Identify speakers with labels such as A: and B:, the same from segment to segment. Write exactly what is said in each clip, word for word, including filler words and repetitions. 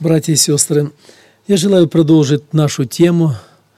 A: Братья и сестры, я желаю продолжить нашу тему,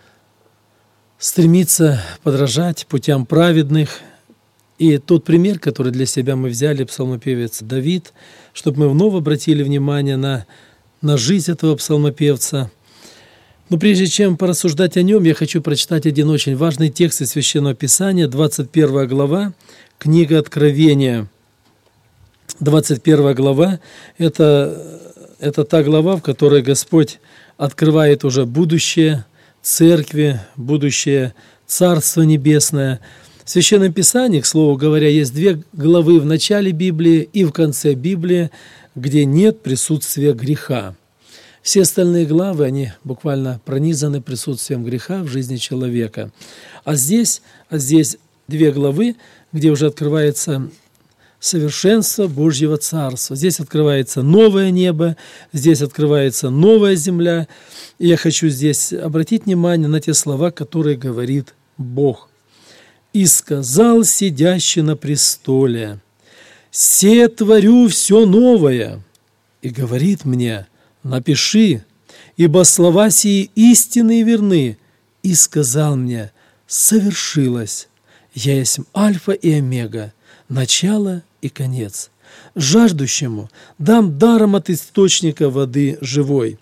A: стремиться подражать путям праведных. И тот пример, который для себя мы взяли, псалмопевец Давид, чтобы мы вновь обратили внимание на, на жизнь этого псалмопевца. Но прежде чем порассуждать о нем, я хочу прочитать один очень важный текст из Священного Писания, двадцать первая глава, книга Откровения. двадцать первая глава – это, это та глава, в которой Господь открывает уже будущее церкви, будущее Царство Небесное. В Священном Писании, к слову говоря, есть две главы в начале Библии и в конце Библии, где нет присутствия греха. Все остальные главы, они буквально пронизаны присутствием греха в жизни человека. А здесь, а здесь две главы, где уже открывается совершенство Божьего Царства. Здесь открывается новое небо, здесь открывается новая земля. И я хочу здесь обратить внимание на те слова, которые говорит Бог. «И сказал сидящий на престоле: се творю все новое, и говорит мне: напиши, ибо слова сии истинны и верны. И сказал мне: совершилось, я есть Альфа и Омега, начало и конец. Жаждущему дам даром от источника воды живой.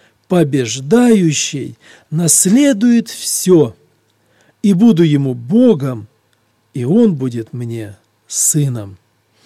A: Побеждающий наследует все, и буду ему Богом, и он будет мне сыном».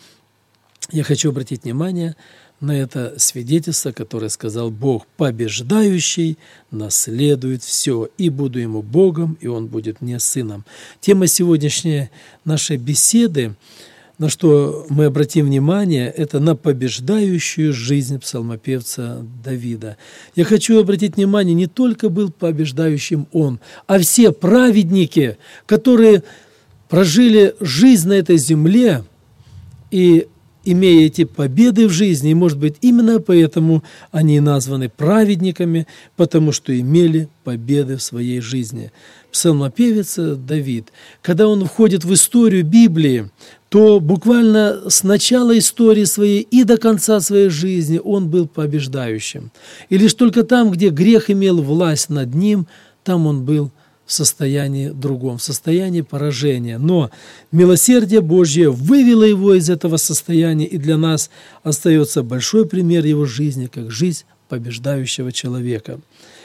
A: Я хочу обратить внимание на это свидетельство, которое сказал Бог: «Побеждающий наследует все, и буду ему Богом, и он будет мне сыном». Тема сегодняшней нашей беседы, на что мы обратим внимание, это на побеждающую жизнь псалмопевца Давида. Я хочу обратить внимание, не только был побеждающим он, а все праведники, которые прожили жизнь на этой земле и имея эти победы в жизни, и, может быть, именно поэтому они названы праведниками, потому что имели победы в своей жизни. Псалмопевец Давид, когда он входит в историю Библии, то буквально с начала истории своей и до конца своей жизни он был побеждающим. И лишь только там, где грех имел власть над ним, там он был в состоянии другом, в состоянии поражения. Но милосердие Божье вывело его из этого состояния, и для нас остается большой пример его жизни, как жизнь побеждающего человека.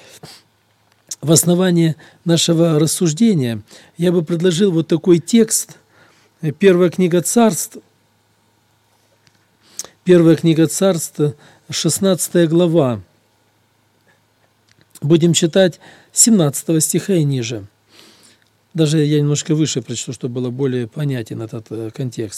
A: В основании нашего рассуждения я бы предложил вот такой текст. Первая книга Царств, Первая книга Царств, шестнадцатая глава. Будем читать семнадцатого стиха и ниже. Даже я немножко выше прочту, чтобы было более понятен этот контекст.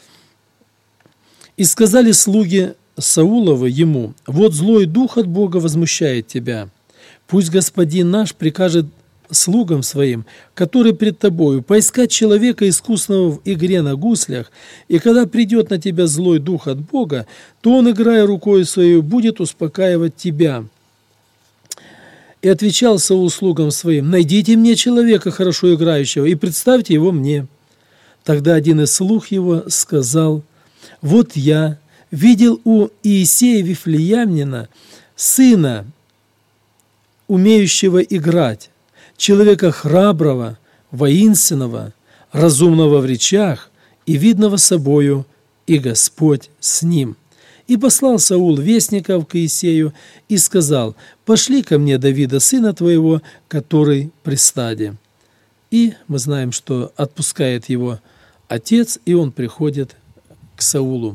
A: «И сказали слуги Сауловы ему: вот злой дух от Бога возмущает тебя. Пусть господин наш прикажет слугам своим, которые пред тобою, поискать человека, искусного в игре на гуслях, и когда придет на тебя злой дух от Бога, то он, играя рукой своей, будет успокаивать тебя». И отвечал Саул слугам своим: найдите мне человека, хорошо играющего, и представьте его мне. Тогда один из слуг его сказал: вот я видел у Иисея Вифлеямнина сына, умеющего играть, человека храброго, воинственного, разумного в речах и видного собою, и Господь с ним. И послал Саул вестников к Иисею и сказал: пошли ко мне Давида, сына твоего, который при стаде. И мы знаем, что отпускает его отец, и он приходит к Саулу.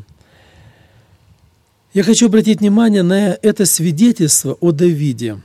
A: Я хочу обратить внимание на это свидетельство о Давиде.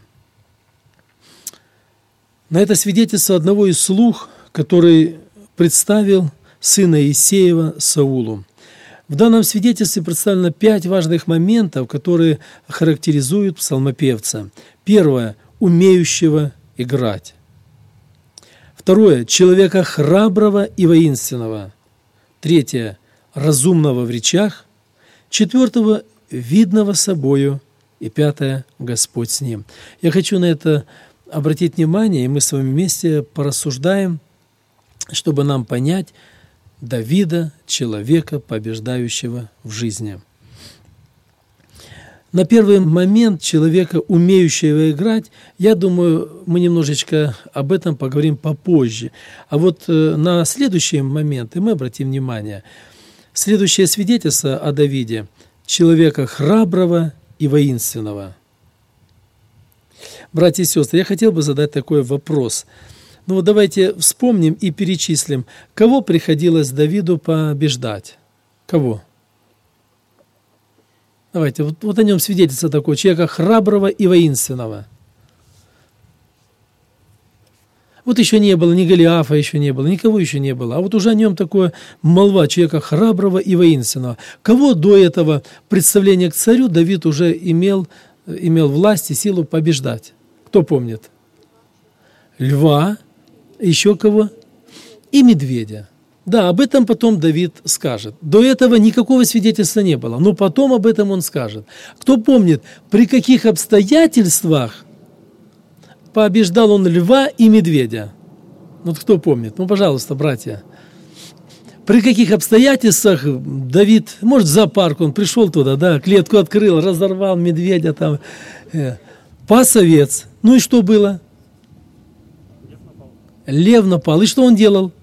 A: На это свидетельство одного из слуг, который представил сына Иисеева Саулу. В данном свидетельстве представлено пять важных моментов, которые характеризуют псалмопевца. Первое – умеющего играть. Второе – человека храброго и воинственного. Третье – разумного в речах. Четвертое – видного собою. И пятое – Господь с ним. Я хочу на это обратить внимание, и мы с вами вместе порассуждаем, чтобы нам понять Давида, человека, побеждающего в жизни. На первый момент человека, умеющего играть, я думаю, мы немножечко об этом поговорим попозже. А вот на следующие моменты мы обратим внимание. Следующее свидетельство о Давиде – человека храброго и воинственного. Братья и сестры, я хотел бы задать такой вопрос. Ну вот давайте вспомним и перечислим, кого приходилось Давиду побеждать. Кого? Давайте, вот, вот о нем свидетельство такое, человека храброго и воинственного. Вот еще не было, ни Голиафа еще не было, никого еще не было. А вот уже о нем такое молва, человека храброго и воинственного. Кого до этого представления к царю Давид уже имел, имел власть и силу побеждать? Кто помнит? Льва, еще кого? И медведя. Да, об этом потом Давид скажет. До этого никакого свидетельства не было, но потом об этом он скажет. Кто помнит, при каких обстоятельствах побеждал он льва и медведя? Вот кто помнит? Ну, пожалуйста, братья. При каких обстоятельствах Давид, может, в зоопарк он пришел туда, да, клетку открыл, разорвал медведя там, э, пас овец. Ну и что было? Лев напал. Лев напал. И что он делал?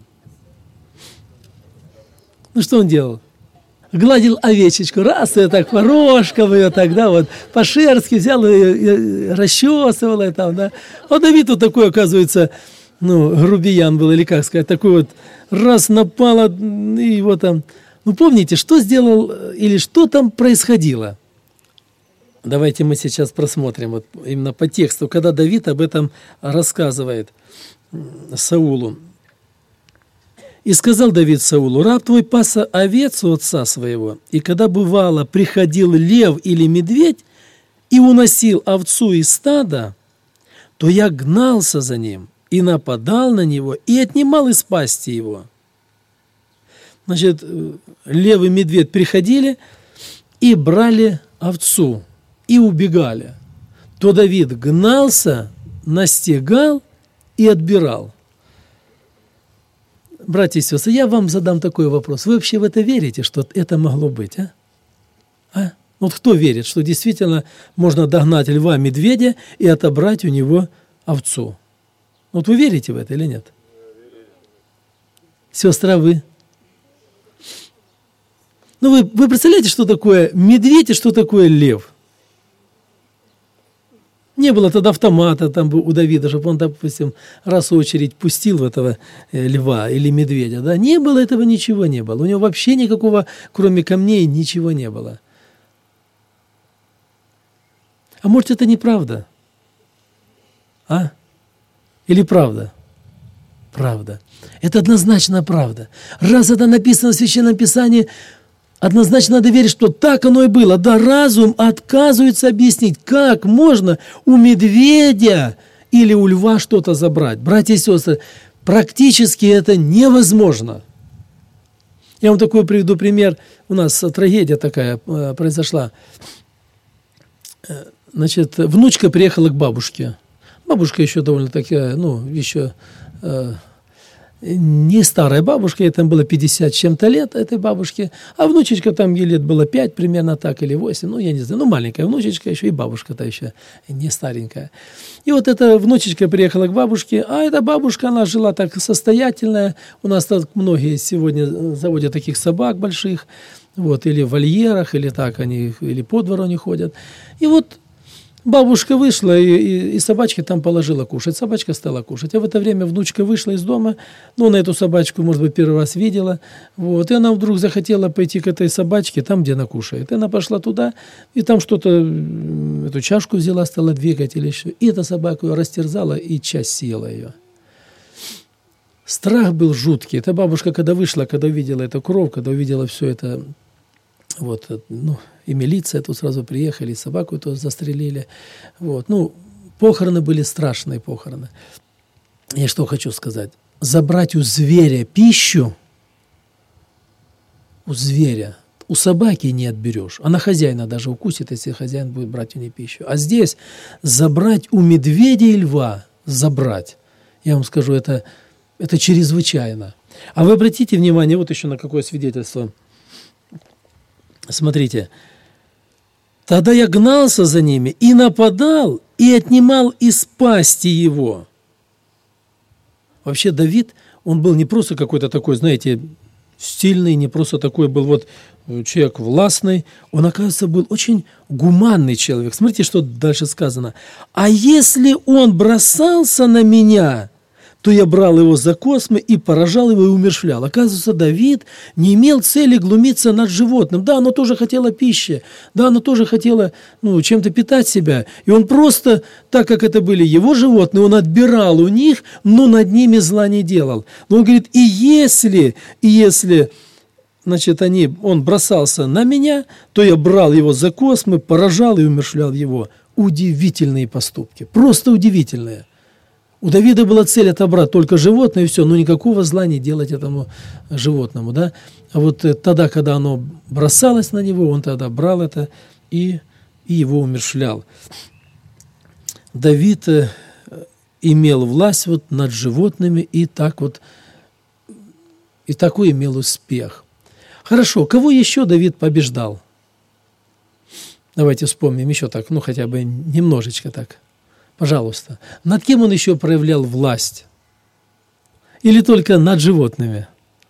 A: Ну, что он делал? Гладил овечечку, раз, ее так по рожкам, ее так, да, вот, по-шерски взял ее, расчесывал ее там, да. А Давид вот такой, оказывается, ну, грубиян был, или как сказать, такой вот, раз напал, и его там... Ну, помните, что сделал, или что там происходило? Давайте мы сейчас просмотрим, вот именно по тексту, когда Давид об этом рассказывает Саулу. «И сказал Давид Саулу: раб твой паса овец у отца своего, и когда бывало приходил лев или медведь и уносил овцу из стада, то я гнался за ним и нападал на него и отнимал из пасти его». Значит, лев и медведь приходили и брали овцу и убегали. То Давид гнался, настигал и отбирал. Братья и сестры, я вам задам такой вопрос. Вы вообще в это верите, что это могло быть, а? А? Вот кто верит, что действительно можно догнать льва, медведя и отобрать у него овцу? Вот вы верите в это или нет? Сестра, вы? Ну, вы, вы представляете, что такое медведь и что такое лев? Не было тогда автомата там у Давида, чтобы он, допустим, раз в очередь пустил в этого льва или медведя. Да? Не было этого, ничего не было. У него вообще никакого, кроме камней, ничего не было. А может, это неправда? А? Или правда? Правда. Это однозначно правда. Раз это написано в Священном Писании, однозначно надо верить, что так оно и было. Да, разум отказывается объяснить, как можно у медведя или у льва что-то забрать. Братья и сестры, практически это невозможно. Я вам такой приведу пример. У нас трагедия такая произошла. Значит, внучка приехала к бабушке. Бабушка еще довольно такая, ну, еще... не старая бабушка, ей там было пятьдесят с чем-то лет этой бабушке, а внучечка там ей лет было пять примерно так, или восемь, ну, я не знаю, ну, маленькая внучечка еще, и бабушка-то еще не старенькая. И вот эта внучечка приехала к бабушке, а эта бабушка, она жила так состоятельная, у нас так многие сегодня заводят таких собак больших, вот, или в вольерах, или так они, или по двору они ходят, и вот бабушка вышла, и, и, и собачка там положила кушать. Собачка стала кушать. А в это время внучка вышла из дома, ну, на эту собачку, может быть, первый раз видела. Вот, и она вдруг захотела пойти к этой собачке, там, где она кушает. И она пошла туда, и там что-то, эту чашку взяла, стала двигать или еще. И эта собака ее растерзала, и часть съела ее. Страх был жуткий. Эта бабушка, когда вышла, когда увидела эту кровь, когда увидела все это, вот, ну, и милиция тут сразу приехали, и собаку тут застрелили. Вот. Ну, похороны были страшные похороны. Я что хочу сказать. Забрать у зверя пищу, у зверя, у собаки не отберешь. Она хозяина даже укусит, если хозяин будет брать у нее пищу. А здесь забрать у медведя и льва, забрать, я вам скажу, это, это чрезвычайно. А вы обратите внимание, вот еще на какое свидетельство. Смотрите, Тогда я гнался за ними и нападал, и отнимал из пасти его». Вообще Давид, он был не просто какой-то такой, знаете, стильный, не просто такой был вот человек властный, он, оказывается, был очень гуманный человек. Смотрите, что дальше сказано. «А если он бросался на меня, то я брал его за космы и поражал его и умерщвлял». Оказывается, Давид не имел цели глумиться над животным. Да, оно тоже хотело пищи, да, оно тоже хотело ну, чем-то питать себя. И он просто, так как это были его животные, он отбирал у них, но над ними зла не делал. Но он говорит, и если, и если... Значит, они, он бросался на меня, то я брал его за космы, поражал и умерщвлял его. Удивительные поступки, просто удивительные. У Давида была цель отобрать только животное, и все, но никакого зла не делать этому животному. Да? А вот тогда, когда оно бросалось на него, он тогда брал это и, и его умерщвлял. Давид имел власть вот над животными и так вот, и такой имел успех. Хорошо, кого еще Давид побеждал? Давайте вспомним еще так, ну хотя бы немножечко так. Пожалуйста. Над кем он еще проявлял власть? Или только над животными?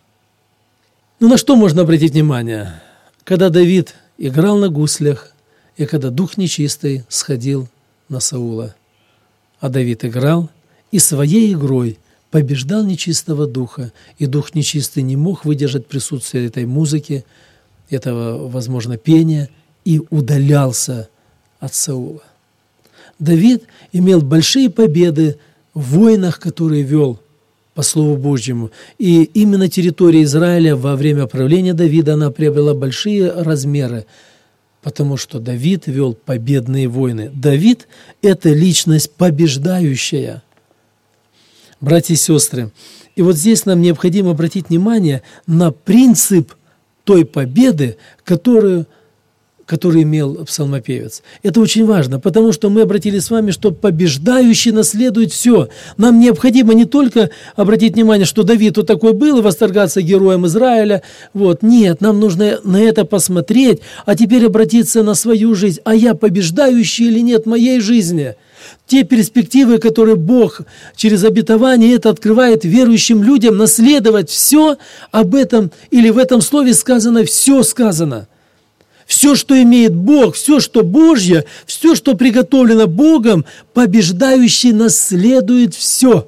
A: Ну на что можно обратить внимание? Когда Давид играл на гуслях, и когда дух нечистый сходил на Саула. А Давид играл и своей игрой побеждал нечистого духа, и дух нечистый не мог выдержать присутствие этой музыки, этого, возможно, пения, и удалялся от Саула. Давид имел большие победы в войнах, которые вел по Слову Божьему. И именно территория Израиля во время правления Давида, она приобрела большие размеры, потому что Давид вел победные войны. Давид – это личность побеждающая. Братья и сестры, и вот здесь нам необходимо обратить внимание на принцип той победы, которую, которую имел псалмопевец. Это очень важно, потому что мы обратили с вами, что побеждающий наследует все. Нам необходимо не только обратить внимание, что Давид вот такой был, и восторгаться героем Израиля. Вот. Нет, нам нужно на это посмотреть, а теперь обратиться на свою жизнь. А я побеждающий или нет в моей жизни? Те перспективы, которые Бог через обетование это открывает верующим людям, наследовать все об этом, или в этом слове сказано, все сказано. Все, что имеет Бог, все, что Божье, все, что приготовлено Богом, побеждающий наследует все.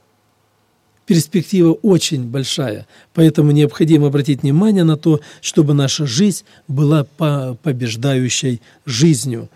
A: Перспектива очень большая, поэтому необходимо обратить внимание на то, чтобы наша жизнь была побеждающей жизнью.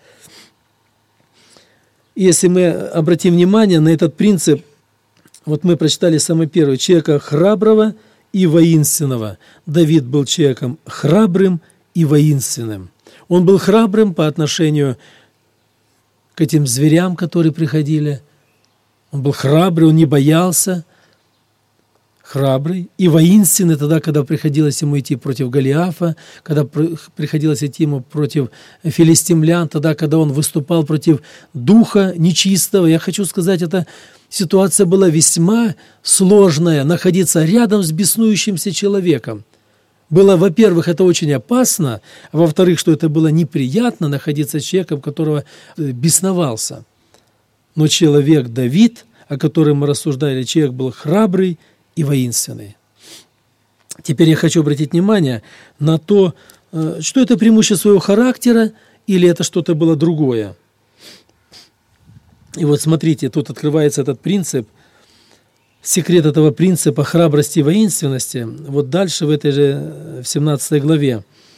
A: Если мы обратим внимание на этот принцип, вот мы прочитали самый первый, человека храброго и воинственного. Давид был человеком храбрым и воинственным. Он был храбрым по отношению к этим зверям, которые приходили. Он был храбрый, он не боялся. Храбрый и воинственный тогда, когда приходилось ему идти против Голиафа, когда приходилось идти ему против филистимлян, тогда, когда он выступал против духа нечистого. Я хочу сказать, эта ситуация была весьма сложная, находиться рядом с беснующимся человеком. Было, во-первых, это очень опасно, а во-вторых, что это было неприятно находиться с человеком, которого бесновался. Но человек Давид, о котором мы рассуждали, человек был храбрый и воинственный. Теперь я хочу обратить внимание на то, что это преимущество его характера или это что-то было другое. И вот смотрите, тут открывается этот принцип, секрет этого принципа храбрости и воинственности. Вот дальше в этой же, в семнадцатой главе,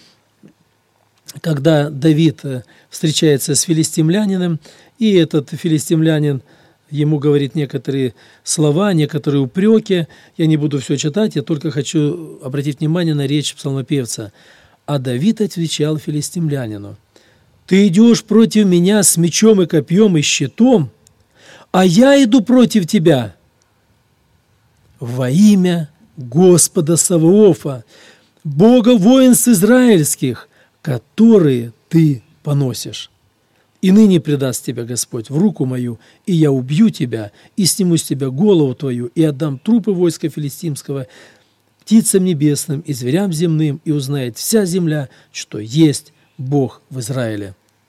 A: когда Давид встречается с филистимлянином, и этот филистимлянин ему говорит некоторые слова, некоторые упреки. Я не буду все читать, я только хочу обратить внимание на речь псалмопевца. А Давид отвечал филистимлянину: «Ты идешь против меня с мечом и копьем и щитом, а я иду против тебя во имя Господа Саваофа, Бога воинств израильских, которые ты поносишь. И ныне предаст тебя Господь в руку мою, и я убью тебя, и сниму с тебя голову твою, и отдам трупы войска филистимского птицам небесным и зверям земным, и узнает вся земля, что есть Бог в Израиле».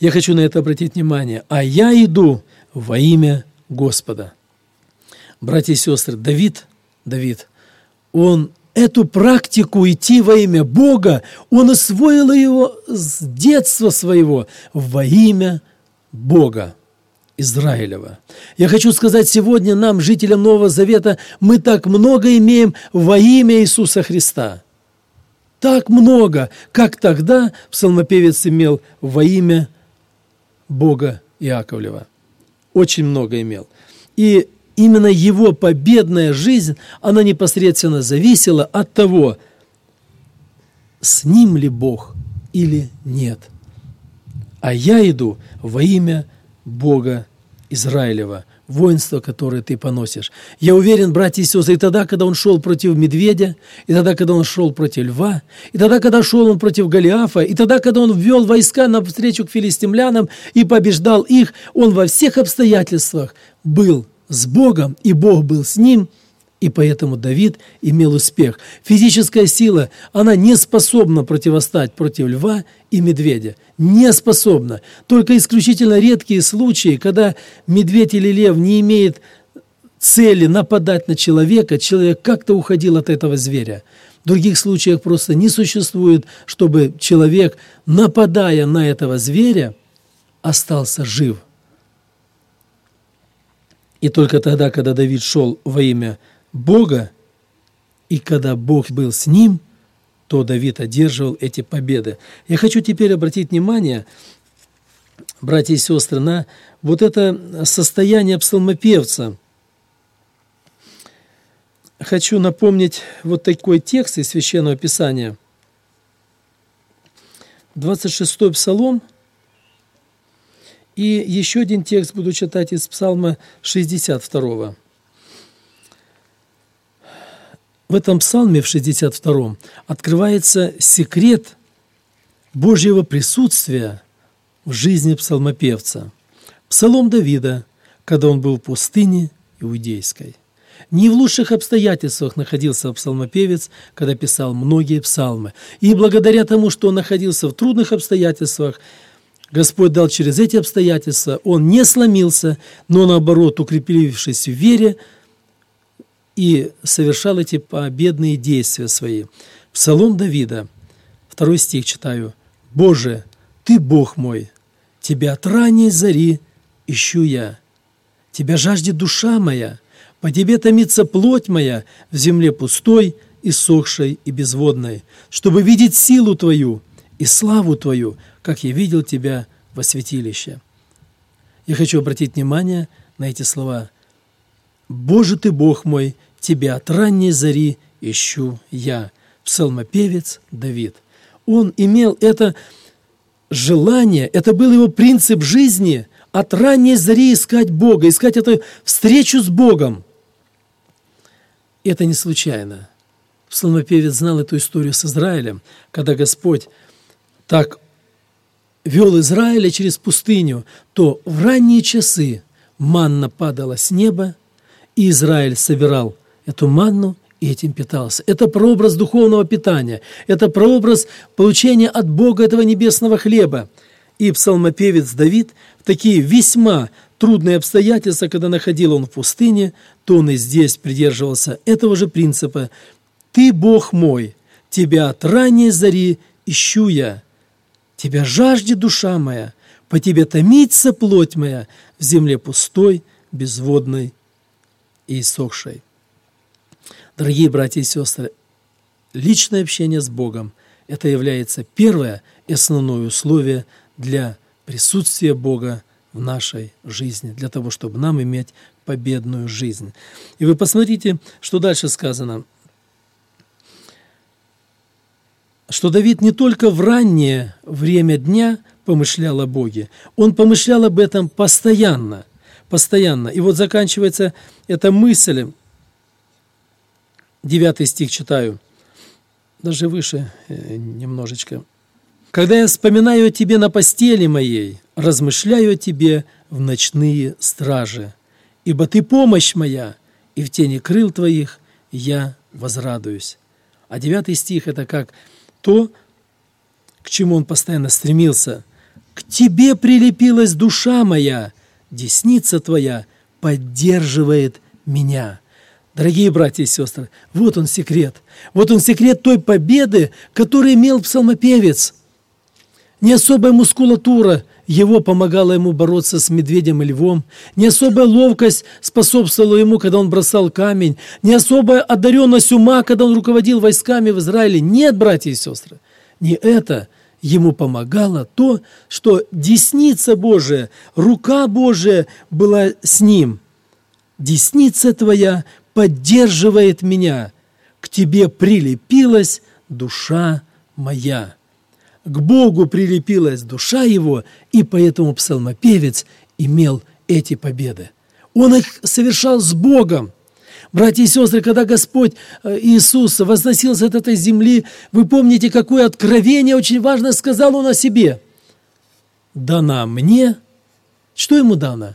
A: Я хочу на это обратить внимание. «А я иду во имя Господа». Братья и сестры, Давид, Давид, он эту практику идти во имя Бога, он освоил его с детства своего во имя Бога Израилева. Я хочу сказать сегодня нам, жителям Нового Завета, мы так много имеем во имя Иисуса Христа. Так много, как тогда псалмопевец имел во имя Бога Иаковлева. Очень много имел. И именно его победная жизнь, она непосредственно зависела от того, с ним ли Бог или нет. А я иду во имя Бога Израилева, воинство, которое ты поносишь. Я уверен, братья и сестры, и тогда, когда он шел против медведя, и тогда, когда он шел против льва, и тогда, когда шел он против Голиафа, и тогда, когда он ввел войска навстречу к филистимлянам и побеждал их, он во всех обстоятельствах был с Богом, и Бог был с ним, и поэтому Давид имел успех. Физическая сила, она не способна противостать против льва и медведя. Не способна. Только исключительно редкие случаи, когда медведь или лев не имеет цели нападать на человека, человек как-то уходил от этого зверя. В других случаях просто не существует, чтобы человек, нападая на этого зверя, остался жив. И только тогда, когда Давид шел во имя Бога, и когда Бог был с ним, то Давид одерживал эти победы. Я хочу теперь обратить внимание, братья и сестры, на вот это состояние псалмопевца. Хочу напомнить вот такой текст из Священного Писания. двадцать шестой Псалом. И еще один текст буду читать из Псалма шестьдесят второго. В этом псалме, в шестьдесят втором, открывается секрет Божьего присутствия в жизни псалмопевца. Псалом Давида, когда он был в пустыне иудейской. Не в лучших обстоятельствах находился псалмопевец, когда писал многие псалмы. И благодаря тому, что он находился в трудных обстоятельствах, Господь дал через эти обстоятельства, он не сломился, но наоборот, укрепившись в вере, и совершал эти победные действия свои. Псалом Давида, второй стих читаю. «Боже, Ты Бог мой, Тебя от ранней зари ищу я. Тебя жаждет душа моя, по Тебе томится плоть моя в земле пустой, иссохшей и безводной, чтобы видеть силу Твою и славу Твою, как я видел Тебя во святилище». Я хочу обратить внимание на эти слова. «Боже ты, Бог мой, Тебя от ранней зари ищу я». Псалмопевец Давид. Он имел это желание, это был его принцип жизни, от ранней зари искать Бога, искать эту встречу с Богом. Это не случайно. Псалмопевец знал эту историю с Израилем, когда Господь так вел Израиля через пустыню, то в ранние часы манна падала с неба, и Израиль собирал эту манну и этим питался. Это прообраз духовного питания, это прообраз получения от Бога этого небесного хлеба. И псалмопевец Давид в такие весьма трудные обстоятельства, когда находил он в пустыне, то он и здесь придерживался этого же принципа. «Ты, Бог мой, Тебя от ранней зари ищу я. Тебя жаждет душа моя, по Тебе томится плоть моя в земле пустой, безводной и иссохшей». Дорогие братья и сестры, личное общение с Богом – это является первое и основное условие для присутствия Бога в нашей жизни, для того, чтобы нам иметь победную жизнь. И вы посмотрите, что дальше сказано. Что Давид не только в раннее время дня помышлял о Боге, он помышлял об этом постоянно, постоянно. И вот заканчивается эта мысль. Девятый стих читаю, даже выше немножечко. «Когда я вспоминаю о Тебе на постели моей, размышляю о Тебе в ночные стражи, ибо Ты помощь моя, и в тени крыл Твоих я возрадуюсь». А девятый стих – это как то, к чему он постоянно стремился, К Тебе прилепилась душа моя, десница Твоя поддерживает меня». Дорогие братья и сестры, вот он секрет. Вот он секрет той победы, которую имел псалмопевец. Не особая мускулатура его помогала ему бороться с медведем и львом, не особая ловкость способствовала ему, когда он бросал камень, не особая одаренность ума, когда он руководил войсками в Израиле. Нет, братья и сестры, не это. Ему помогало то, что десница Божия, рука Божия была с ним. «Десница Твоя поддерживает меня, к Тебе прилепилась душа моя». К Богу прилепилась душа его, и поэтому псалмопевец имел эти победы. Он их совершал с Богом. Братья и сестры, когда Господь Иисус возносился от этой земли, вы помните, какое откровение очень важно сказал Он о себе. «Дана мне». Что Ему дано?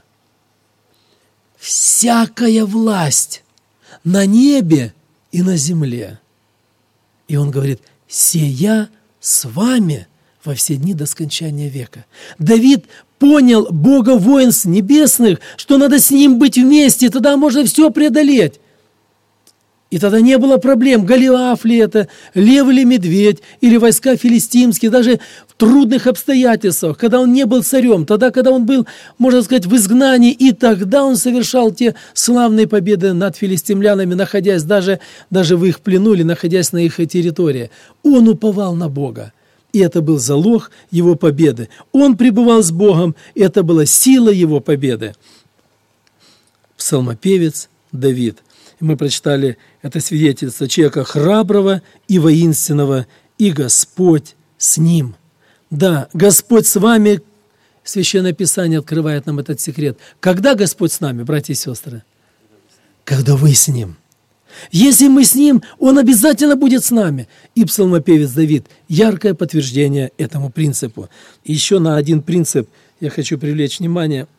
A: «Всякая власть на небе и на земле». И Он говорит: «Сея с вами во все дни до скончания века». Давид понял Бога воинств небесных, что надо с Ним быть вместе, тогда можно все преодолеть. И тогда не было проблем, Голиаф ли это, лев или медведь, или войска филистимские, даже в трудных обстоятельствах, когда он не был царем, тогда, когда он был, можно сказать, в изгнании, и тогда он совершал те славные победы над филистимлянами, находясь даже, даже в их плену или находясь на их территории. Он уповал на Бога, и это был залог его победы. Он пребывал с Богом, и это была сила его победы. Псалмопевец Давид. Мы прочитали это свидетельство человека храброго и воинственного, и Господь с ним. Да, Господь с вами. Священное Писание открывает нам этот секрет. Когда Господь с нами, братья и сестры? Когда вы с Ним. Если мы с Ним, Он обязательно будет с нами. И псалмопевец Давид – яркое подтверждение этому принципу. И еще на один принцип я хочу привлечь внимание.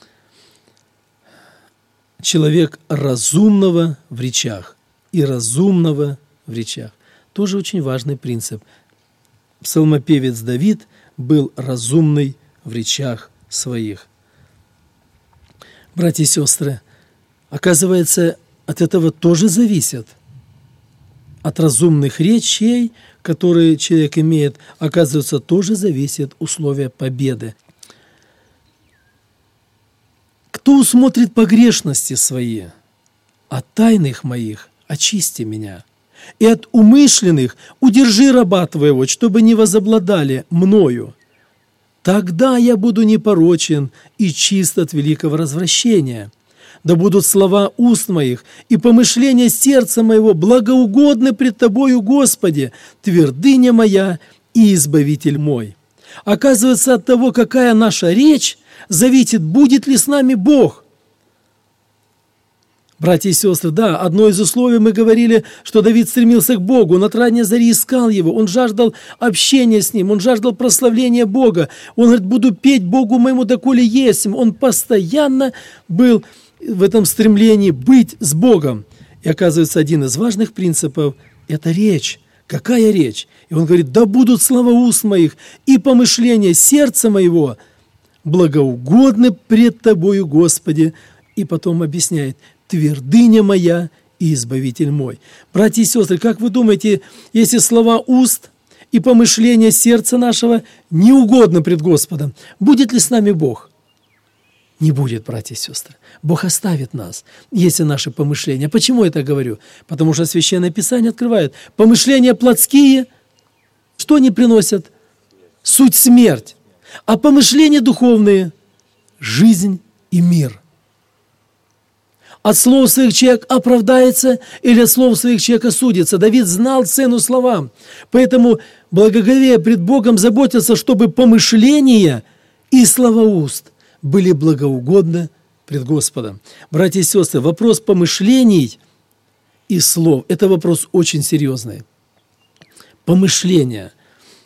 A: Человек разумного в речах и разумного в речах. Тоже очень важный принцип. Псалмопевец Давид был разумный в речах своих. Братья и сестры, оказывается, от этого тоже зависит. От разумных речей, которые человек имеет, оказывается, тоже зависит условия победы. Кто усмотрит погрешности свои? От тайных моих очисти меня, и от умышленных удержи раба Твоего, чтобы не возобладали мною. Тогда я буду непорочен и чист от великого развращения. Да будут слова уст моих и помышления сердца моего благоугодны пред Тобою, Господи, твердыня моя и избавитель мой». Оказывается, от того, какая наша речь, зависит, будет ли с нами Бог. Братья и сестры, да, одно из условий мы говорили, что Давид стремился к Богу, он от ранней зари искал Его, он жаждал общения с Ним, он жаждал прославления Бога. Он говорит: буду петь Богу моему, доколе есмь. Он постоянно был в этом стремлении быть с Богом. И оказывается, один из важных принципов – это речь. Какая речь? И он говорит: да будут слова уст моих и помышления сердца моего благоугодны пред Тобою, Господи. И потом объясняет: твердыня моя и избавитель мой. Братья и сестры, как вы думаете, если слова уст и помышления сердца нашего не угодны пред Господом, будет ли с нами Бог? Не будет, братья и сестры. Бог оставит нас, если наши помышления. Почему я так говорю? Потому что Священное Писание открывает. Помышления плотские, что они приносят? Суть смерть. А помышления духовные – жизнь и мир. От слов своих человек оправдается или от слов своих человек осудится. Давид знал цену словам. Поэтому, благоговея пред Богом, заботился, чтобы помышления и слова уст были благоугодны пред Господом. Братья и сестры, вопрос помышлений и слов – это вопрос очень серьезный. Помышления.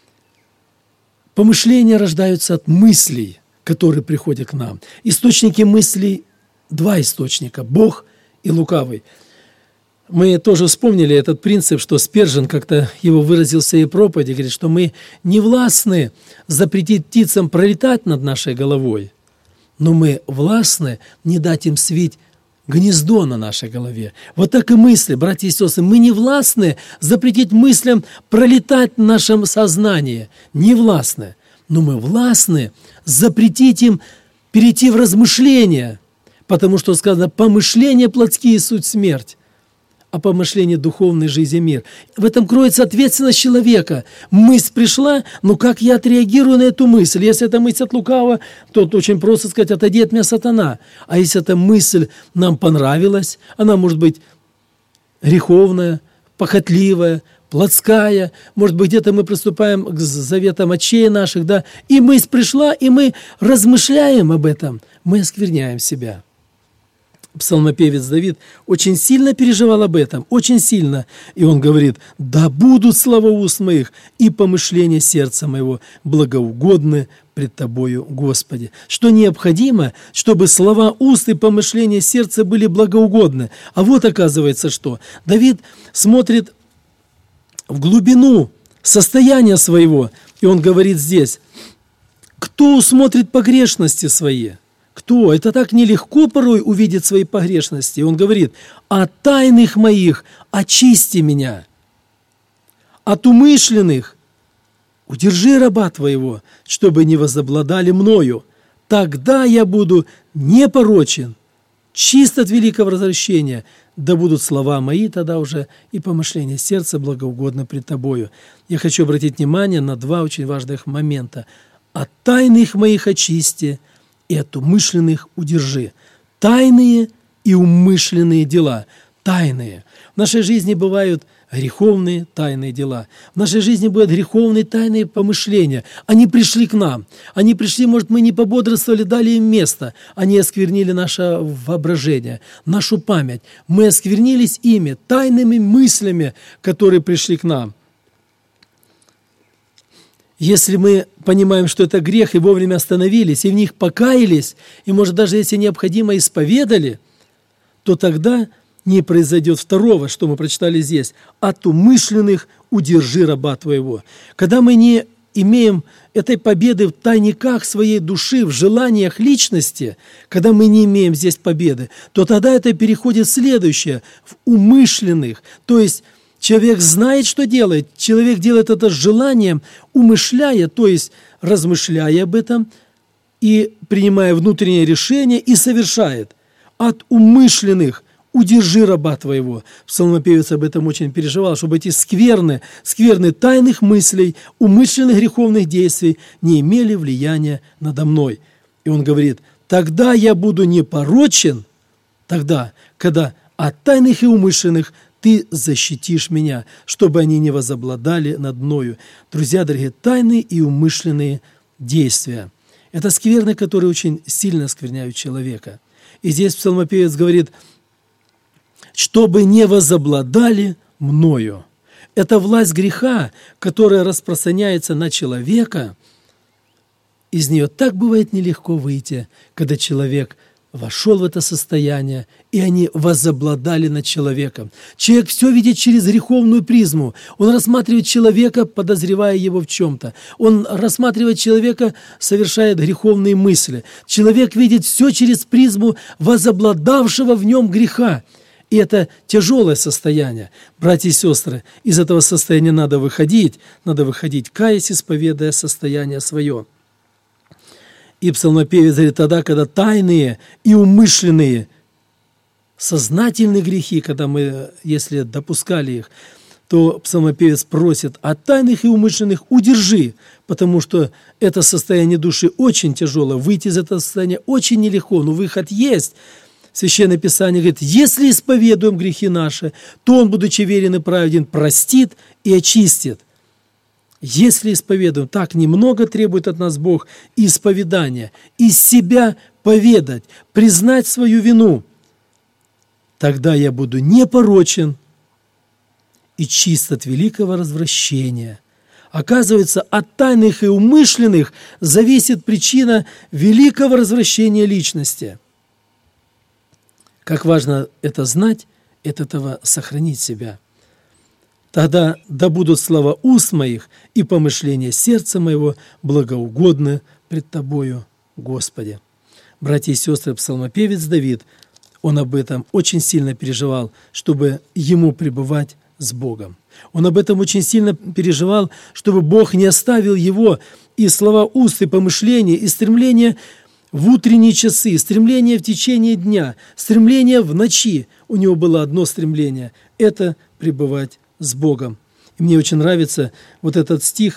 A: Помышления рождаются от мыслей, которые приходят к нам. Источники мыслей – два источника – Бог и лукавый. Мы тоже вспомнили этот принцип, что Спержен как-то его выразил в своей проповеди, говорит, что мы не властны запретить птицам пролетать над нашей головой, но мы властны не дать им свить гнездо на нашей голове. Вот так и мысли, братья и сестры, мы не властны запретить мыслям пролетать в нашем сознании, не властны, но мы властны запретить им перейти в размышления, потому что сказано, помышления плотские суть смерть, а помышление духовной жизни мир. В этом кроется ответственность человека. Мысль пришла, но как я отреагирую на эту мысль? Если это мысль от лукавого, то очень просто сказать, отойди от меня, сатана. А если эта мысль нам понравилась, она может быть греховная, похотливая, плотская, может быть, где-то мы приступаем к заветам отчей наших, да, и мысль пришла, и мы размышляем об этом, мы оскверняем себя. Псалмопевец Давид очень сильно переживал об этом, очень сильно. И он говорит, да будут слова уст моих и помышления сердца моего благоугодны пред Тобою, Господи. Что необходимо, чтобы слова уст и помышления сердца были благоугодны. А вот оказывается что. Давид смотрит в глубину состояния своего, и он говорит здесь, кто усмотрит погрешности свои? Кто? Это так нелегко порой увидеть свои погрешности. Он говорит, от тайных моих очисти меня, от умышленных удержи раба твоего, чтобы не возобладали мною. Тогда я буду непорочен, чист от великого развращения, да будут слова мои тогда уже и помышления сердца благоугодно пред тобою. Я хочу обратить внимание на два очень важных момента. От тайных моих очисти и от умышленных удержи. Тайные и умышленные дела. Тайные. В нашей жизни бывают греховные тайные дела. В нашей жизни бывают греховные тайные помышления. Они пришли к нам. Они пришли, может, мы не пободрствовали, дали им место. Они осквернили наше воображение, нашу память. Мы осквернились ими, тайными мыслями, которые пришли к нам. Если мы понимаем, что это грех, и вовремя остановились, и в них покаялись, и, может, даже если необходимо, исповедали, то тогда не произойдет второго, что мы прочитали здесь. «От умышленных удержи раба твоего». Когда мы не имеем этой победы в тайниках своей души, в желаниях личности, когда мы не имеем здесь победы, то тогда это переходит в следующее, в умышленных, то есть человек знает, что делает. Человек делает это с желанием, умышляя, то есть размышляя об этом и принимая внутреннее решение и совершает. От умышленных удержи раба твоего. Псалмопевец об этом очень переживал, чтобы эти скверны, скверны тайных мыслей, умышленных греховных действий не имели влияния надо мной. И он говорит, тогда я буду непорочен, тогда, когда от тайных и умышленных Ты защитишь меня, чтобы они не возобладали над мною. Друзья дорогие, тайные и умышленные действия. Это скверны, которые очень сильно оскверняют человека. И здесь псалмопевец говорит, чтобы не возобладали мною. Это власть греха, которая распространяется на человека. Из нее так бывает нелегко выйти, когда человек вошел в это состояние, и они возобладали над человеком. Человек все видит через греховную призму. Он рассматривает человека, подозревая его в чем-то. Он рассматривает человека, совершает греховные мысли. Человек видит все через призму возобладавшего в нем греха. И это тяжелое состояние. Братья и сестры, из этого состояния надо выходить. Надо выходить, каясь, исповедуя состояние свое. И псалмопевец говорит, тогда, когда тайные и умышленные, сознательные грехи, когда мы, если допускали их, то псалмопевец просит, от тайных и умышленных удержи, потому что это состояние души очень тяжелое, выйти из этого состояния очень нелегко, но выход есть. Священное Писание говорит, если исповедуем грехи наши, то Он, будучи верен и праведен, простит и очистит. Если исповедуем, так немного требует от нас Бог исповедания, из себя поведать, признать свою вину, тогда я буду непорочен и чист от великого развращения. Оказывается, от тайных и умышленных зависит причина великого развращения личности. Как важно это знать от этого сохранить себя. Тогда да будут слова уст моих и помышления сердца моего благоугодны пред Тобою, Господи. Братья и сестры, псалмопевец Давид, он об этом очень сильно переживал, чтобы ему пребывать с Богом. Он об этом очень сильно переживал, чтобы Бог не оставил его, и слова уст, и помышления, и стремления в утренние часы, стремления в течение дня, стремления в ночи. У него было одно стремление – это пребывать с Богом. И мне очень нравится вот этот стих: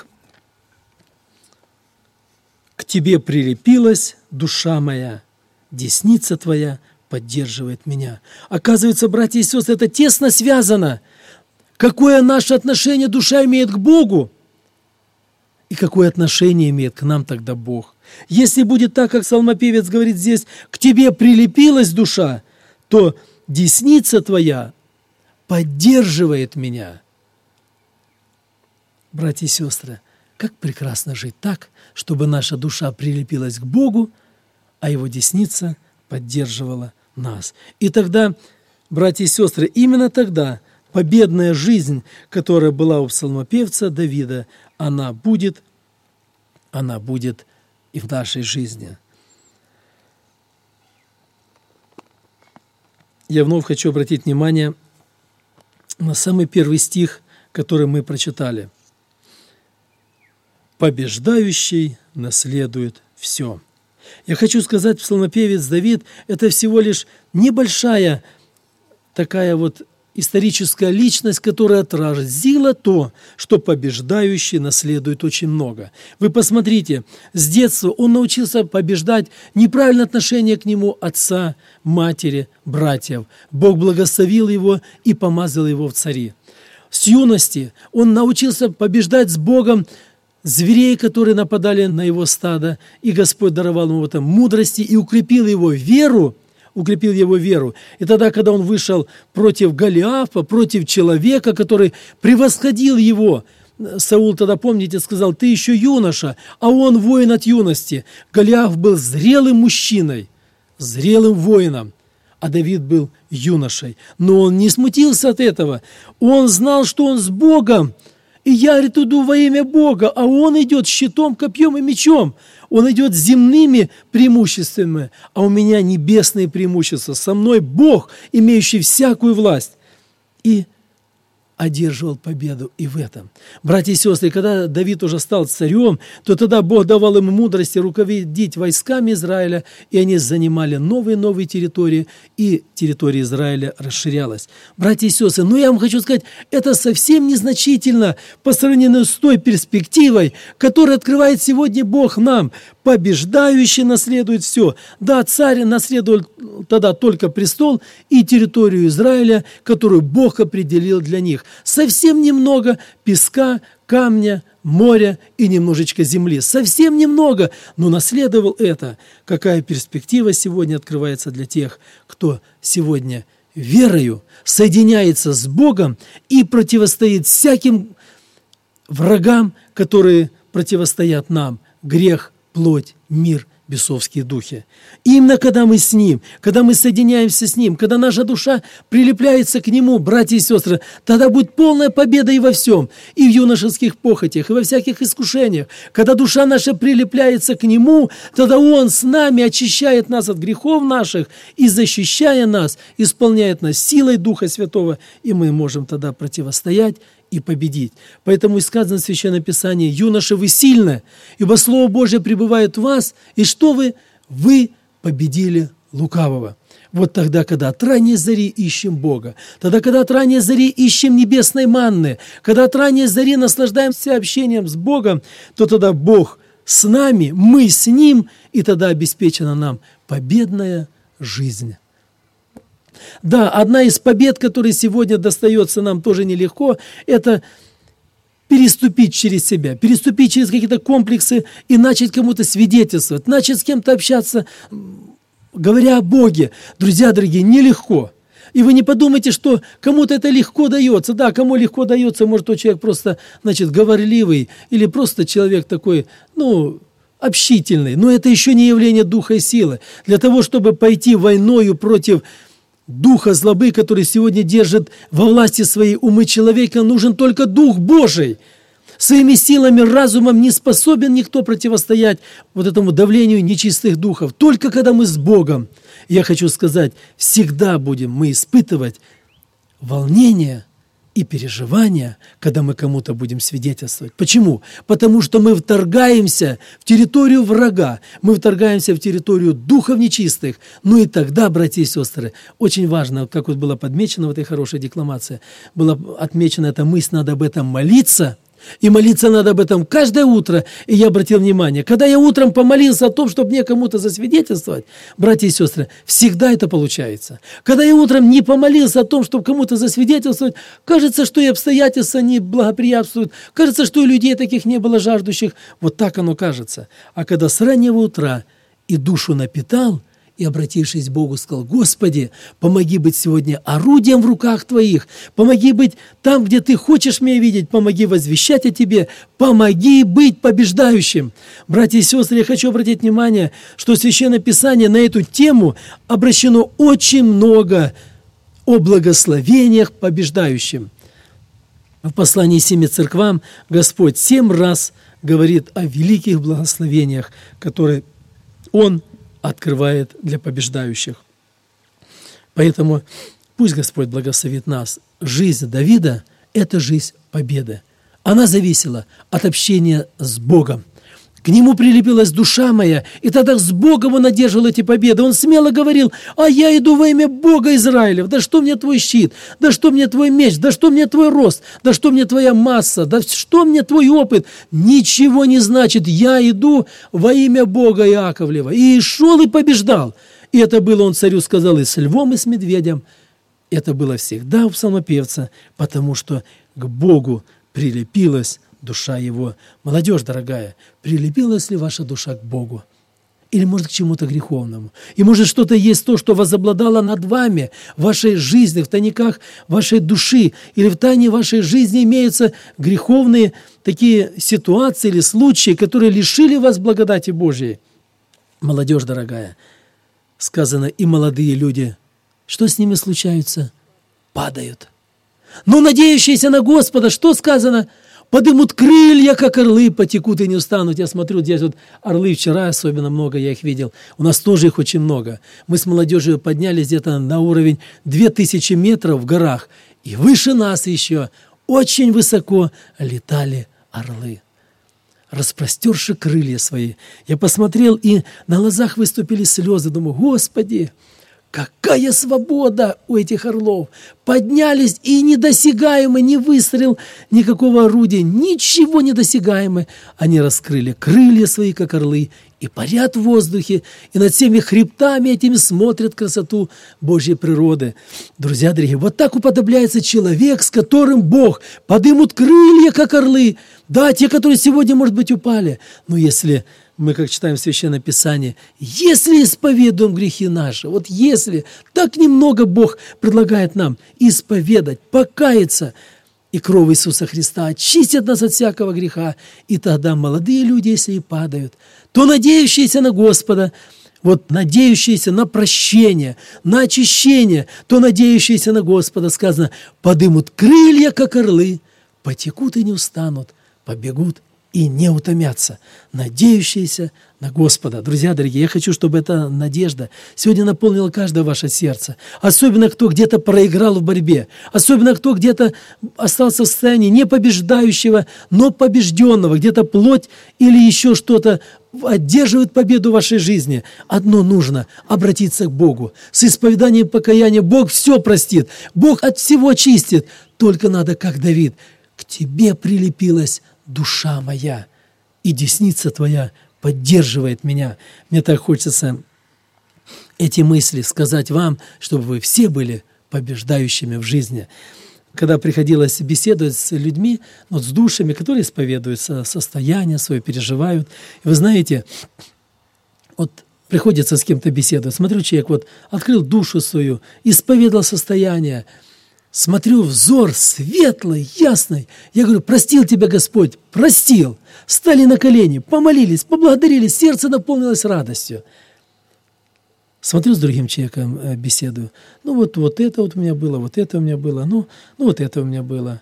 A: «К Тебе прилепилась душа моя, десница Твоя поддерживает меня». Оказывается, братья и сестры, это тесно связано. Какое наше отношение душа имеет к Богу, и какое отношение имеет к нам тогда Бог. Если будет так, как псалмопевец говорит здесь, «К Тебе прилепилась душа», то десница Твоя поддерживает меня. Братья и сестры, как прекрасно жить так, чтобы наша душа прилепилась к Богу, а Его десница поддерживала нас. И тогда, братья и сестры, именно тогда победная жизнь, которая была у псалмопевца Давида, она будет, она будет и в нашей жизни. Я вновь хочу обратить внимание на самый первый стих, который мы прочитали. «Побеждающий наследует все». Я хочу сказать, псалмопевец Давид – это всего лишь небольшая такая вот историческая личность, которая отразила то, что побеждающий наследует очень много. Вы посмотрите, с детства он научился побеждать неправильное отношение к нему отца, матери, братьев. Бог благословил его и помазал его в цари. С юности он научился побеждать с Богом зверей, которые нападали на его стадо, и Господь даровал ему в этом мудрости и укрепил его веру, укрепил его веру. И тогда, когда он вышел против Голиафа, против человека, который превосходил его, Саул тогда, помните, сказал: «Ты еще юноша», а он воин от юности. Голиаф был зрелым мужчиной, зрелым воином, а Давид был юношей. Но он не смутился от этого. Он знал, что он с Богом, и я, говорит, иду во имя Бога, а он идет щитом, копьем и мечом. Он идет с земными преимуществами, а у меня небесные преимущества. Со мной Бог, имеющий всякую власть. И одерживал победу и в этом. Братья и сестры, когда Давид уже стал царем, то тогда Бог давал ему мудрости руководить войсками Израиля, и они занимали новые-новые территории, и территория Израиля расширялась. Братья и сестры, ну я вам хочу сказать, это совсем незначительно по сравнению с той перспективой, которую открывает сегодня Бог нам. Побеждающий наследует все. Да, царь наследовал тогда только престол и территорию Израиля, которую Бог определил для них. Совсем немного песка, камня, моря и немножечко земли. Совсем немного, но наследовал это. Какая перспектива сегодня открывается для тех, кто сегодня верою соединяется с Богом и противостоит всяким врагам, которые противостоят нам. Грех, плоть, мир, бесовские духи. Именно когда мы с Ним, когда мы соединяемся с Ним, когда наша душа прилепляется к Нему, братья и сестры, тогда будет полная победа и во всем, и в юношеских похотях, и во всяких искушениях. Когда душа наша прилепляется к Нему, тогда Он с нами очищает нас от грехов наших и, защищая нас, исполняет нас силой Духа Святого, и мы можем тогда противостоять и победить. Поэтому и сказано в Священном Писании: «Юноши, вы сильны, ибо Слово Божие пребывает в вас, и что вы? Вы победили лукавого». Вот тогда, когда от ранней зари ищем Бога, тогда, когда от ранней зари ищем небесной манны, когда от ранней зари наслаждаемся общением с Богом, то тогда Бог с нами, мы с Ним, и тогда обеспечена нам победная жизнь. Да, одна из побед, которая сегодня достается нам тоже нелегко, это переступить через себя, переступить через какие-то комплексы и начать кому-то свидетельствовать, начать с кем-то общаться, говоря о Боге. Друзья дорогие, нелегко. И вы не подумайте, что кому-то это легко дается. Да, кому легко дается, может, тот человек просто, значит, говорливый или просто человек такой, ну, общительный. Но это еще не явление духа и силы. Для того, чтобы пойти войною против духа злобы, который сегодня держит во власти своей умы человека, нужен только Дух Божий. Своими силами, разумом не способен никто противостоять вот этому давлению нечистых духов. Только когда мы с Богом, я хочу сказать, всегда будем мы испытывать волнение и переживания, когда мы кому-то будем свидетельствовать. Почему? Потому что мы вторгаемся в территорию врага, мы вторгаемся в территорию духов нечистых. Ну и тогда, братья и сестры, очень важно, как вот было подмечено в этой хорошей декламации, была отмечена эта мысль, надо об этом молиться. И молиться надо об этом каждое утро. И я обратил внимание, когда я утром помолился о том, чтобы мне кому-то засвидетельствовать, братья и сестры, всегда это получается. Когда я утром не помолился о том, чтобы кому-то засвидетельствовать, кажется, что и обстоятельства не благоприятствуют, кажется, что и людей таких не было жаждущих. Вот так оно кажется. А когда с раннего утра и душу напитал, и, обратившись к Богу, сказал: «Господи, помоги быть сегодня орудием в руках Твоих, помоги быть там, где Ты хочешь меня видеть, помоги возвещать о Тебе, помоги быть побеждающим». Братья и сестры, я хочу обратить внимание, что Священное Писание на эту тему обращено очень много о благословениях побеждающим. В послании семи церквам Господь семь раз говорит о великих благословениях, которые Он открывает для побеждающих. Поэтому пусть Господь благословит нас. Жизнь Давида – это жизнь победы. Она зависела от общения с Богом. К нему прилепилась душа моя, и тогда с Богом он одерживал эти победы. Он смело говорил: «А я иду во имя Бога Израилев. Да что мне твой щит? Да что мне твой меч? Да что мне твой рост? Да что мне твоя масса? Да что мне твой опыт? Ничего не значит. Я иду во имя Бога Иаковлева». И шел и побеждал. И это было, он царю сказал, и с львом, и с медведем. Это было всегда у псалмопевца, потому что к Богу прилепилась душа его. Молодежь дорогая, прилепилась ли ваша душа к Богу? Или, может, к чему-то греховному? И, может, что-то есть то, что возобладало над вами, в вашей жизни, в тайниках вашей души, или в тайне вашей жизни имеются греховные такие ситуации или случаи, которые лишили вас благодати Божьей. Молодежь дорогая, сказано, и молодые люди, что с ними случается? Падают. Но надеющиеся на Господа, что сказано? Подымут крылья, как орлы, потекут и не устанут. Я смотрю, здесь вот орлы вчера особенно много, я их видел. У нас тоже их очень много. Мы с молодежью поднялись где-то на уровень две тысячи метров в горах. И выше нас еще очень высоко летали орлы, распростерши крылья свои. Я посмотрел, и на глазах выступили слезы. Думаю: Господи, какая свобода у этих орлов! Поднялись, и недосягаемы, ни выстрел, никакого орудия, ничего недосягаемы. Они раскрыли крылья свои, как орлы, и парят в воздухе, и над всеми хребтами этими смотрят красоту Божьей природы. Друзья дорогие, вот так уподобляется человек, с которым Бог подымут крылья, как орлы. Да, те, которые сегодня, может быть, упали. Но если мы, как читаем в Священном Писании, если исповедуем грехи наши, вот если, так немного Бог предлагает нам исповедать, покаяться, и кровь Иисуса Христа очистит нас от всякого греха, и тогда молодые люди, если и падают, то надеющиеся на Господа, вот надеющиеся на прощение, на очищение, то надеющиеся на Господа, сказано, подымут крылья, как орлы, потекут и не устанут, побегут и не утомятся, надеющиеся на Господа. Друзья дорогие, я хочу, чтобы эта надежда сегодня наполнила каждое ваше сердце. Особенно, кто где-то проиграл в борьбе. Особенно, кто где-то остался в состоянии не побеждающего, но побежденного. Где-то плоть или еще что-то одерживает победу в вашей жизни. Одно нужно – обратиться к Богу. С исповеданием покаяния Бог все простит. Бог от всего очистит. Только надо, как Давид: «К тебе прилепилась душа моя, и десница твоя поддерживает меня». Мне так хочется эти мысли сказать вам, чтобы вы все были побеждающими в жизни. Когда приходилось беседовать с людьми, вот с душами, которые исповедуются состояние свое, переживают. И вы знаете, вот приходится с кем-то беседовать. Смотрю, человек вот открыл душу свою, исповедал состояние. Смотрю, взор светлый, ясный. Я говорю: простил тебя Господь, простил. Стали на колени, помолились, поблагодарили, сердце наполнилось радостью. Смотрю с другим человеком, э, беседую. Ну вот, вот это вот у меня было, вот это у меня было, ну, ну вот это у меня было.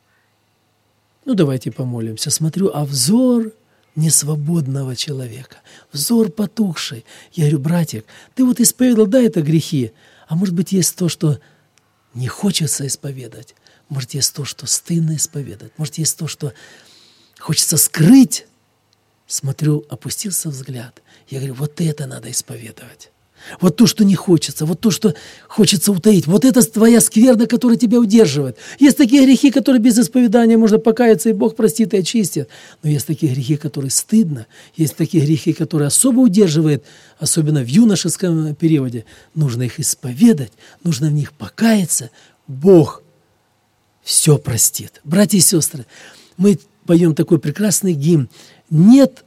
A: Ну давайте помолимся. Смотрю, а взор несвободного человека, взор потухший. Я говорю, братик, ты вот исповедал, да, это грехи, а может быть есть то, что не хочется исповедать, может есть то, что стыдно исповедать, может есть то, что хочется скрыть. Смотрю, опустился взгляд. Я говорю, вот это надо исповедовать. Вот то, что не хочется, вот то, что хочется утаить. Вот это твоя скверна, которая тебя удерживает. Есть такие грехи, которые без исповедания можно покаяться, и Бог простит и очистит. Но есть такие грехи, которые стыдно. Есть такие грехи, которые особо удерживают, особенно в юношеском периоде. Нужно их исповедать, нужно в них покаяться. Бог все простит. Братья и сестры, мы поем такой прекрасный гимн. Нет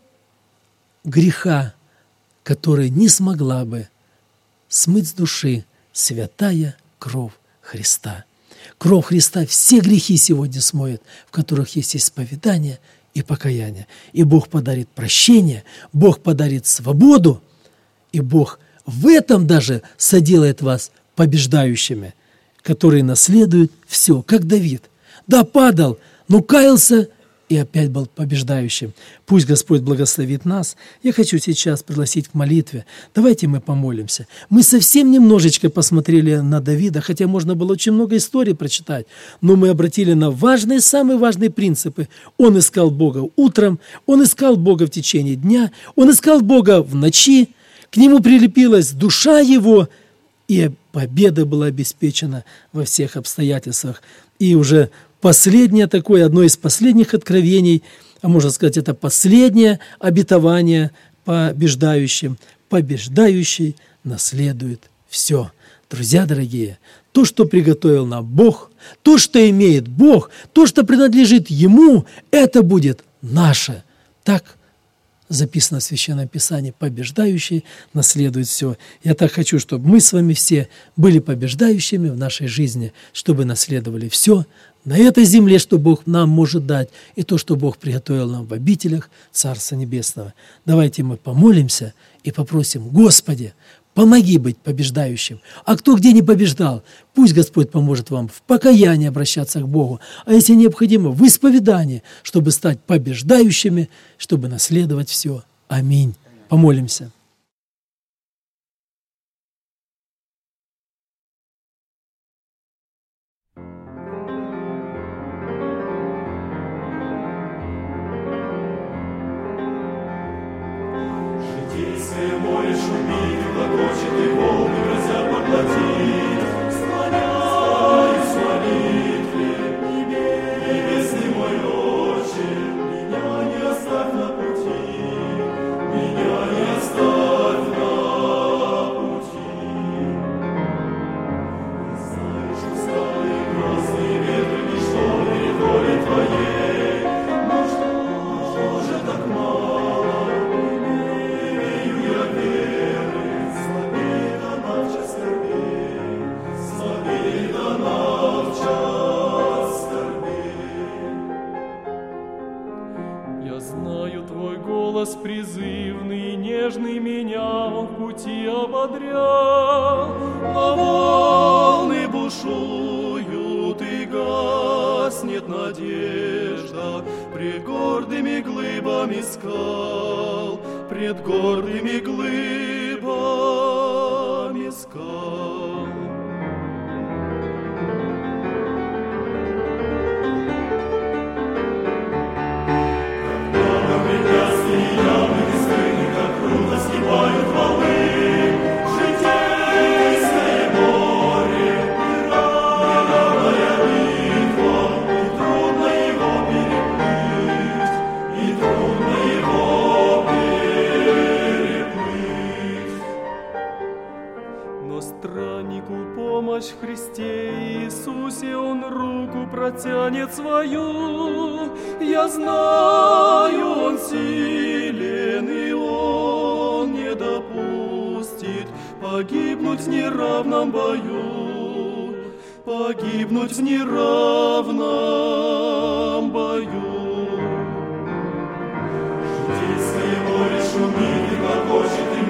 A: греха, который не смогла бы смыть с души святая кровь Христа. Кровь Христа все грехи сегодня смоет, в которых есть исповедание и покаяние. И Бог подарит прощение, Бог подарит свободу, и Бог в этом даже соделает вас побеждающими, которые наследуют все, как Давид. Да, падал, но каялся, и опять был побеждающим. Пусть Господь благословит нас. Я хочу сейчас пригласить к молитве. Давайте мы помолимся. Мы совсем немножечко посмотрели на Давида, хотя можно было очень много историй прочитать, но мы обратили на важные, самые важные принципы. Он искал Бога утром, он искал Бога в течение дня, он искал Бога в ночи, к нему прилепилась душа его, и победа была обеспечена во всех обстоятельствах. И уже последнее такое, одно из последних откровений, а можно сказать, это последнее обетование побеждающим. Побеждающий наследует все. Друзья дорогие, то, что приготовил нам Бог, то, что имеет Бог, то, что принадлежит Ему, это будет наше. Так записано в Священном Писании, побеждающий наследует все. Я так хочу, чтобы мы с вами все были побеждающими в нашей жизни, чтобы наследовали все на этой земле, что Бог нам может дать, и то, что Бог приготовил нам в обителях Царства Небесного. Давайте мы помолимся и попросим: Господи, помоги быть побеждающим. А кто где не побеждал, пусть Господь поможет вам в покаянии обращаться к Богу, а если необходимо, в исповедании, чтобы стать побеждающими, чтобы наследовать все. Аминь. Помолимся.
B: Житейское море шумит, клокочет и волны грозят поглотить. Склоняюсь в молитве, небесный мой Отче, меня не оставь на пути, меня не оставь на пути. Знаешь, усталые грозные ветры, ничто перед волей Твоей, но что же так мало? Я знаю, Твой голос призывный и нежный меня в пути ободрял, а волны бушуют и гаснет надежда пред гордыми глыбами скал, пред гордыми глыбами скал. В Христе Иисусе Он руку протянет свою. Я знаю, Он силен, и Он не допустит погибнуть в неравном бою, погибнуть в неравном бою. Житейское море шумит и клокочет, и